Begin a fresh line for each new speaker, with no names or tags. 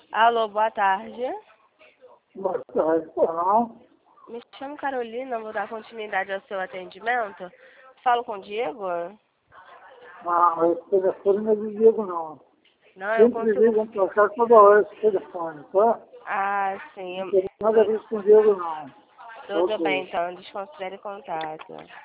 Alô, boa tarde.
Boa tarde, não.
Me chamo Carolina, vou dar continuidade ao seu atendimento. Falo com o Diego?
Não, esse telefone não é de Diego, não.
Não, eu
Sempre
consigo...
ligam pra cá toda hora esse telefone, tá?
Ah, sim.
Não tem nada a ver com o Diego, não.
Tudo
Ok.
bem, então. Desconsidere contato.